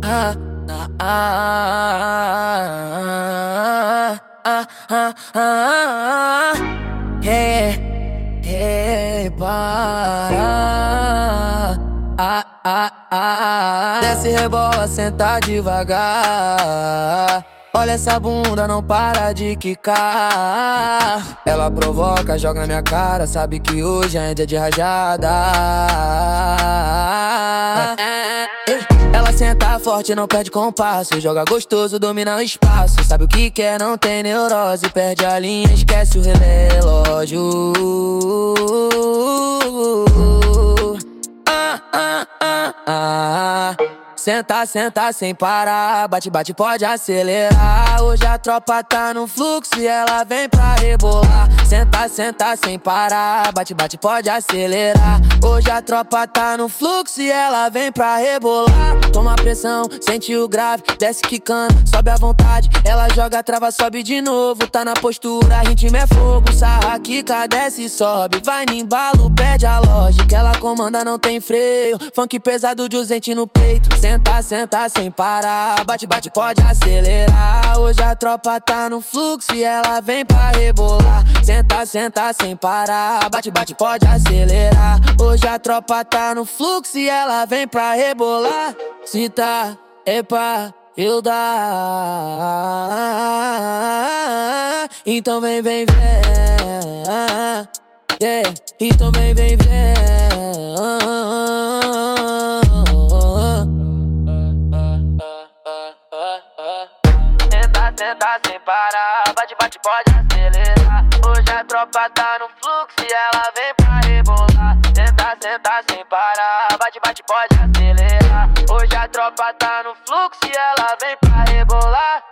Desce, rebola, senta devagar. Olha essa bunda, não para de quicar. Ela provoca, joga na minha cara. Sabe que hoje é dia de rajada. Ela senta forte, não perde compasso. Joga gostoso, domina o espaço. Sabe o que quer, não tem neurose. Perde a linha, esquece o relógio. Senta, senta sem parar. Bate, bate, pode acelerar. Hoje a tropa tá no fluxo e ela vem pra rebolar. Senta, senta sem parar. Bate, bate, pode acelerar. Hoje a tropa tá no fluxo e ela vem pra rebolar. Toma pressão, sente o grave, desce quicando, sobe à vontade. Ela joga, trava, sobe de novo. Tá na postura, ritmo é fogo. Sarra, quica, desce e sobe. Vai no embalo, perde a lógica. Ela comanda, não tem freio. Funk pesado de usente no peito. Senta, senta sem parar. Bate, bate, pode acelerar. Hoje a tropa tá no fluxo e ela vem pra rebolar. Senta, senta sem parar. Bate, bate, pode acelerar. Hoje a tropa tá no fluxo e ela vem pra rebolar. Se tá, epa, eu dá. Então vem, vem, vem. Yeah. Então vem, vem, vem. Senta, senta sem parar. Bate, bate, pode acelerar. Hoje a tropa tá no fluxo e ela vem pra rebolar. Senta, senta sem parar. Bate, bate, pode acelerar. Hoje a tropa tá no fluxo e ela vem pra rebolar.